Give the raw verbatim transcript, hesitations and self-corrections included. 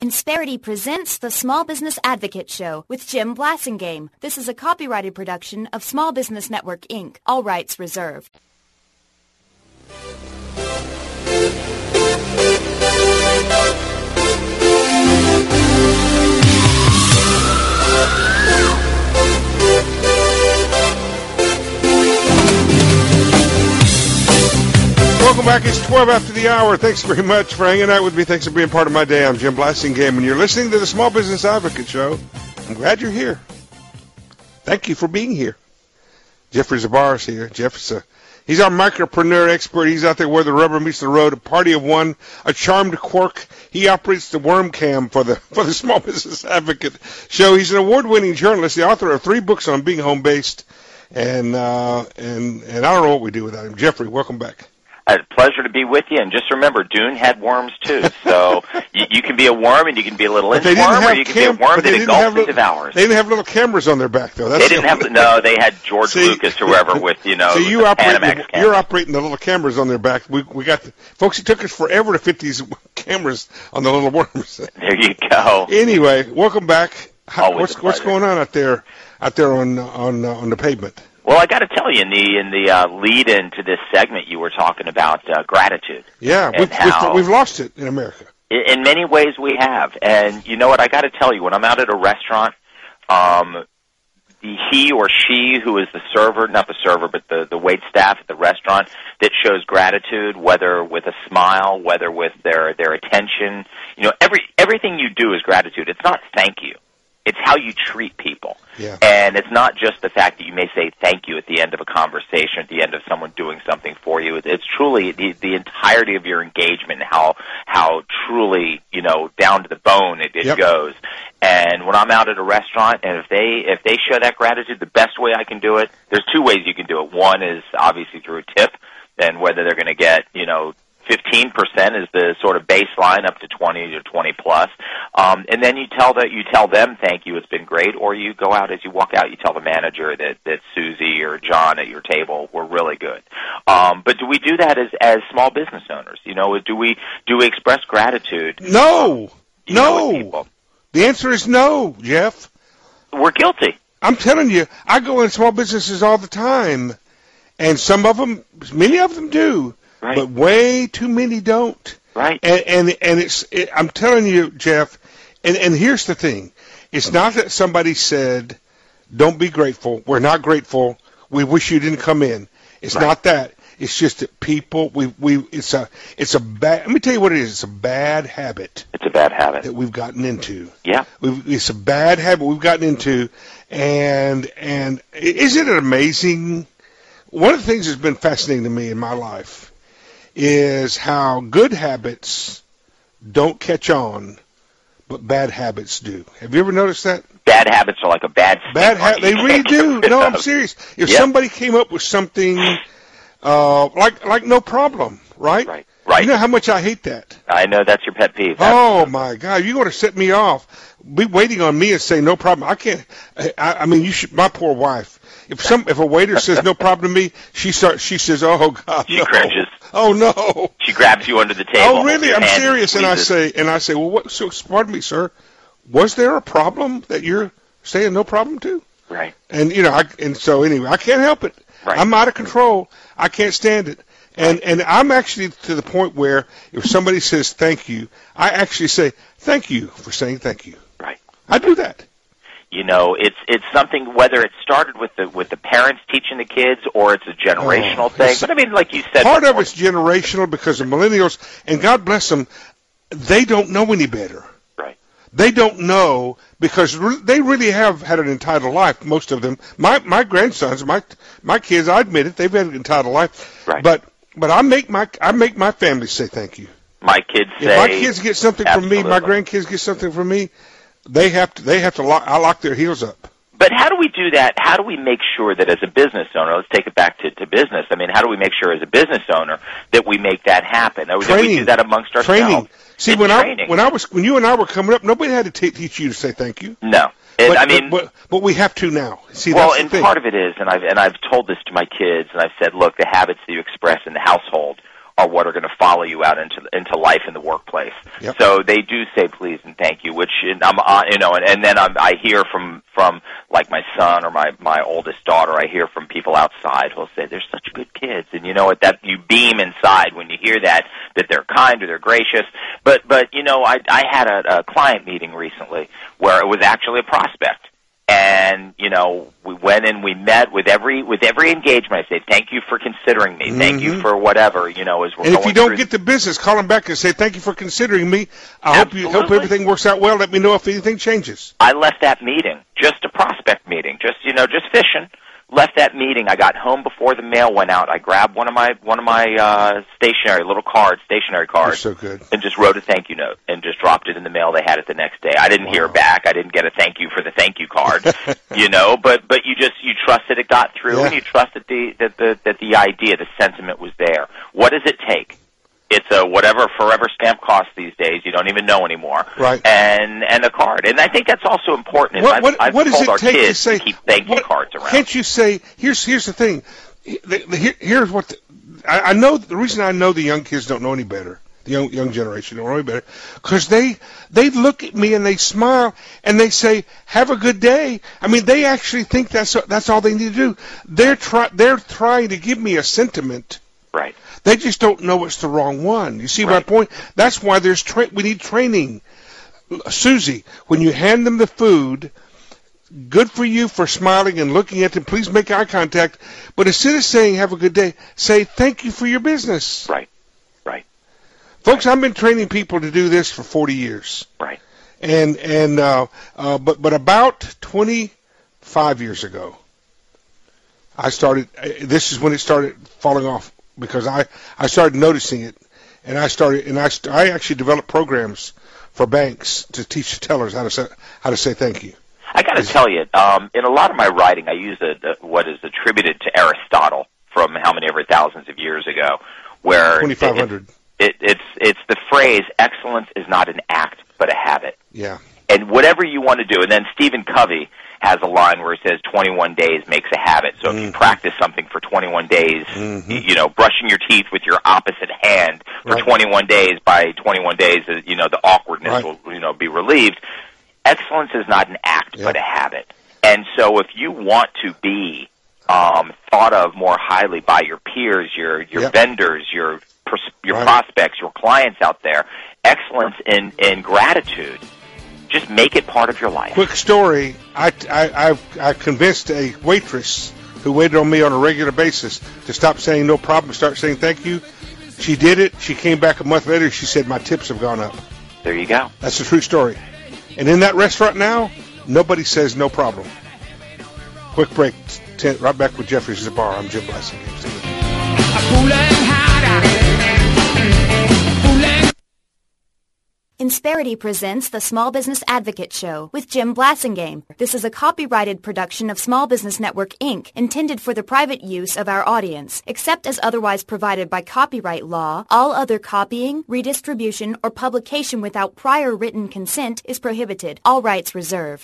Insperity presents the Small Business Advocate Show with Jim Blasingame. This is a copyrighted production of Small Business Network, Incorporated. All rights reserved. Welcome back. It's twelve after the hour. Thanks very much for hanging out with me. Thanks for being part of my day. I'm Jim Blasingame, and you're listening to the Small Business Advocate Show. I'm glad you're here. Thank you for being here. Jeffrey Zabar's here. Jeff's a, he's our micropreneur expert. He's out there where the rubber meets the road, a party of one, a charmed quirk. He operates the worm cam for the for the Small Business Advocate Show. He's an award-winning journalist, the author of three books on being home-based, and uh, and and I don't know what we do without him. Jeffrey, welcome back. A pleasure to be with you, and just remember, Dune had worms too. So you, you can be a worm, and you can be a little inchworm, or you can cam- be a worm that engulfs and little, devours. They didn't have little cameras on their back, though. That's they didn't have. No, they had George see, Lucas or whoever with you know. So you operate. The, you're operating the little cameras on their back. We we got the, folks. It took us forever to fit these cameras on the little worms. There you go. Anyway, welcome back. How, Always what's a what's pleasure. going on out there, out there on on uh, on the pavement? Well, I got to tell you, in the in the uh, lead into this segment, you were talking about uh, gratitude. Yeah, we've, how, we've we've lost it in America. In many ways, we have. And you know what? I got to tell you, when I'm out at a restaurant, um, the he or she who is the server, not the server, but the the wait staff at the restaurant that shows gratitude, whether with a smile, whether with their their attention, you know, every everything you do is gratitude. It's not thank you. It's how you treat people. Yeah. And it's not just the fact that you may say thank you at the end of a conversation, at the end of someone doing something for you. It's truly the, the entirety of your engagement, how how truly, you know, down to the bone it, it yep. goes. And when I'm out at a restaurant, and if they if they show that gratitude, the best way I can do it, there's two ways you can do it. One is obviously through a tip, and whether they're going to get, you know, fifteen percent is the sort of baseline, up to twenty or twenty plus. Um, and then you tell that you tell them thank you, it's been great, or you go out, as you walk out, you tell the manager that, that Susie or John at your table were really good. Um, but do we do that as, as small business owners? You know, do we do we express gratitude? No, you know, no. The answer is no, Jeff. We're guilty. I'm telling you, I go in small businesses all the time, and some of them, many of them do. Right. But way too many don't. Right. And and, and it's it, I'm telling you, Jeff, and, and here's the thing. It's not that somebody said, don't be grateful. We're not grateful. We wish you didn't come in. It's right. not that. It's just that people, we, we, it's a, it's a bad, let me tell you what it is. It's a bad habit. It's a bad habit. That we've gotten into. Yeah. We've, it's a bad habit we've gotten into. And, and isn't it amazing? One of the things that's been fascinating to me in my life is how good habits don't catch on, but bad habits do. Have you ever noticed that? Bad habits are like a bad bad habit. They really do. No, I'm serious. If yep. somebody came up with something uh, like like no problem, right? Right. Right. You know how much I hate that. I know that's your pet peeve. Oh my God! You're going to set me off. Be waiting on me and say no problem. I can't. I, I mean, you should. My poor wife. If some if a waiter says no problem to me, she starts. She says, "Oh God, she no. cringes. Oh no." She grabs you under the table. Oh really? I'm serious. And I squeezes. say, and I say, well, what? So, pardon me, sir. Was there a problem that you're saying no problem to? Right. And you know, I, and so anyway, I can't help it. Right. I'm out of control. I can't stand it. And and I'm actually to the point where if somebody says thank you, I actually say thank you for saying thank you. Right. I do that. You know, it's it's something, whether it started with the with the parents teaching the kids or it's a generational oh, thing. But I mean, like you said, part before, of it's generational because of millennials, and God bless them, they don't know any better. Right. They don't know because re- they really have had an entitled life. Most of them, my my grandsons, my my kids, I admit it, they've had an entitled life. Right. But but I make my I make my family say thank you. My kids say, if my kids get something absolutely. from me, my grandkids get something from me, they have to they have to lock, I lock their heels up. But how do we do that? How do we make sure that as a business owner, let's take it back to, to business. I mean, how do we make sure as a business owner that we make that happen? Or that we do that amongst ourselves? Training. See, it's when training. I when I was when you and I were coming up, nobody had to t- teach you to say thank you. No. It, but, I mean, but, but, but we have to now. See, well, that's the and thing. part of it is, and I've and I've told this to my kids, and I've said, look, the habits that you express in the household are what are going to follow you out into into life in the workplace. Yep. So they do say please and thank you, which I'm uh, you know, and, and then I'm, I hear from from like my son or my my oldest daughter. I hear from people outside who'll say they're such good kids, and you know what? That you beam inside when you hear that that they're kind or they're gracious. But but you know, I I had a, a client meeting recently where it was actually a prospect. And, you know, we went and we met with every with every engagement. I say, thank you for considering me. Mm-hmm. Thank you for whatever, you know, as we're and going if you don't through get the business, call them back and say, thank you for considering me. I Absolutely. hope you hope everything works out well. Let me know if anything changes. I left that meeting, just a prospect meeting, just, you know, just fishing. Left that meeting. I got home before the mail went out. I grabbed one of my one of my uh, stationery little cards, stationery cards, so good. and just wrote a thank you note and just dropped it in the mail. They had it the next day. I didn't wow. hear back. I didn't get a thank you for the thank you card, you know. But but you just you trusted it got through, yeah. and you trusted the that the that the idea, the sentiment was there. What does it take? It's a whatever forever stamp costs these days. You don't even know anymore. Right. And and a card. And I think that's also important. What, what, I've, I've what does told it our take kids to say? to keep thank you what, cards around. Can't you say? Here's here's the thing. The, the, here, here's what the, I, I know. The reason I know the young kids don't know any better. The young young generation don't know any better because they they look at me and they smile and they say, "Have a good day." I mean, they actually think that's that's all they need to do. They're try they're trying to give me a sentiment. Right. They just don't know it's the wrong one. You see right. my point? That's why there's tra- we need training. Susie, when you hand them the food, good for you for smiling and looking at them. Please make eye contact. But instead of saying have a good day, say thank you for your business. Right. Right. Folks, right. I've been training people to do this for forty years. Right. And and uh, uh, but but about twenty-five years ago, I started. This is when it started falling off. Because I, I started noticing it, and I started and I, I actually developed programs for banks to teach tellers how to say how to say thank you. I got to tell you, um, in a lot of my writing, I use a, a, what is attributed to Aristotle from how many ever thousands of years ago, where twenty-five hundred. It, it, it's it's the phrase "excellence is not an act but a habit." Yeah. And whatever you want to do, and then Stephen Covey has a line where he says twenty-one days makes a habit. So mm-hmm. if you practice something for twenty-one days, mm-hmm. you know, brushing your teeth with your opposite hand for right. twenty-one days, by twenty-one days, you know, the awkwardness right. will, you know, be relieved. Excellence is not an act, yep. but a habit. And so if you want to be um, thought of more highly by your peers, your your yep. vendors, your your right. prospects, your clients out there, excellence in, in gratitude, just make it part of your life. Quick story. I, I, I, I convinced a waitress who waited on me on a regular basis to stop saying no problem, start saying thank you. She did it. She came back a month later. She said, my tips have gone up. There you go. That's a true story. And in that restaurant now, nobody says no problem. Quick break. Ten, right back with Jeffrey's at the bar. I'm Jim Blasingame. Insperity presents the Small Business Advocate Show with Jim Blasingame. This is a copyrighted production of Small Business Network, Incorporated, intended for the private use of our audience. Except as otherwise provided by copyright law, all other copying, redistribution, or publication without prior written consent is prohibited. All rights reserved.